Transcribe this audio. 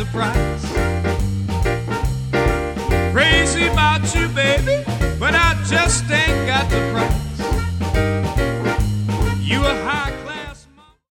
price. Crazy about you, baby, but I just ain't got the